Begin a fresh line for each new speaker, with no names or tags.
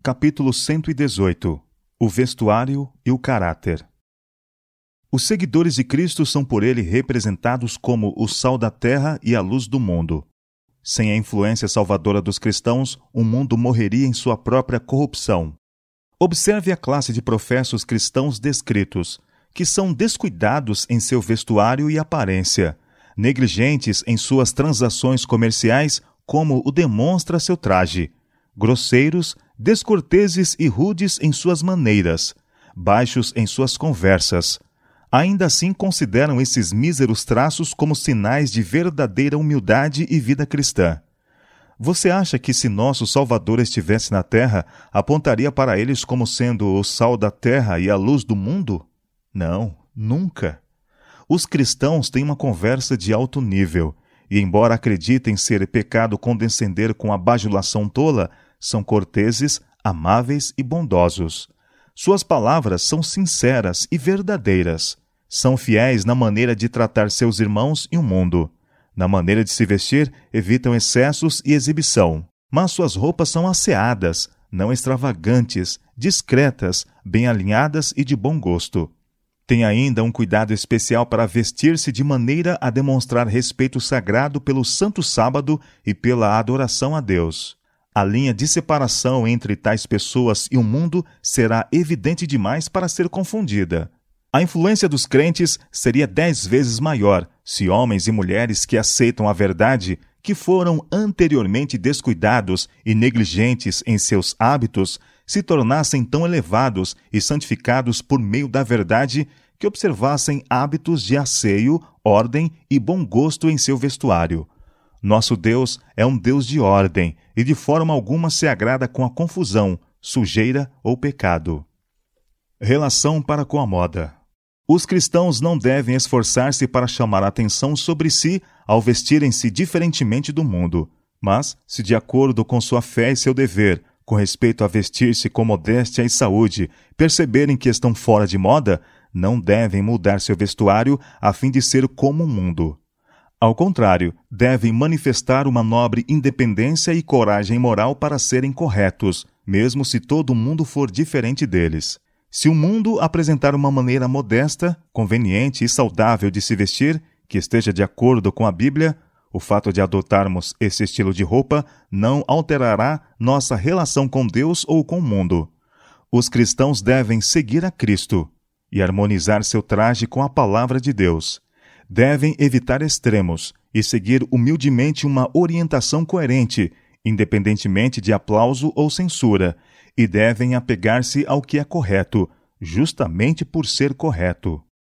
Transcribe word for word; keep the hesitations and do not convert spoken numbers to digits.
Capítulo cento e dezoito. O vestuário e o caráter. Os seguidores de Cristo são por ele representados como o sal da terra e a luz do mundo. Sem a influência salvadora dos cristãos, o mundo morreria em sua própria corrupção. Observe a classe de professos cristãos descritos, que são descuidados em seu vestuário e aparência, negligentes em suas transações comerciais, como o demonstra seu traje, grosseiros, descorteses e rudes em suas maneiras, baixos em suas conversas. Ainda assim consideram esses míseros traços como sinais de verdadeira humildade e vida cristã. Você acha que se nosso Salvador estivesse na terra, apontaria para eles como sendo o sal da terra e a luz do mundo? Não, nunca. Os cristãos têm uma conversa de alto nível, e embora acreditem ser pecado condescender com a bajulação tola, são corteses, amáveis e bondosos. Suas palavras são sinceras e verdadeiras. São fiéis na maneira de tratar seus irmãos e o mundo. Na maneira de se vestir, evitam excessos e exibição. Mas suas roupas são asseadas, não extravagantes, discretas, bem alinhadas e de bom gosto. Tem ainda um cuidado especial para vestir-se de maneira a demonstrar respeito sagrado pelo Santo Sábado e pela adoração a Deus. A linha de separação entre tais pessoas e o mundo será evidente demais para ser confundida. A influência dos crentes seria dez vezes maior se homens e mulheres que aceitam a verdade, que foram anteriormente descuidados e negligentes em seus hábitos, se tornassem tão elevados e santificados por meio da verdade que observassem hábitos de asseio, ordem e bom gosto em seu vestuário. Nosso Deus é um Deus de ordem e de forma alguma se agrada com a confusão, sujeira ou pecado. Relação para com a moda. Os cristãos não devem esforçar-se para chamar a atenção sobre si ao vestirem-se diferentemente do mundo, mas, se de acordo com sua fé e seu dever, com respeito a vestir-se com modéstia e saúde, perceberem que estão fora de moda, não devem mudar seu vestuário a fim de ser como o mundo. Ao contrário, devem manifestar uma nobre independência e coragem moral para serem corretos, mesmo se todo o mundo for diferente deles. Se o mundo apresentar uma maneira modesta, conveniente e saudável de se vestir, que esteja de acordo com a Bíblia, o fato de adotarmos esse estilo de roupa não alterará nossa relação com Deus ou com o mundo. Os cristãos devem seguir a Cristo e harmonizar seu traje com a palavra de Deus. Devem evitar extremos e seguir humildemente uma orientação coerente, independentemente de aplauso ou censura, e devem apegar-se ao que é correto, justamente por ser correto.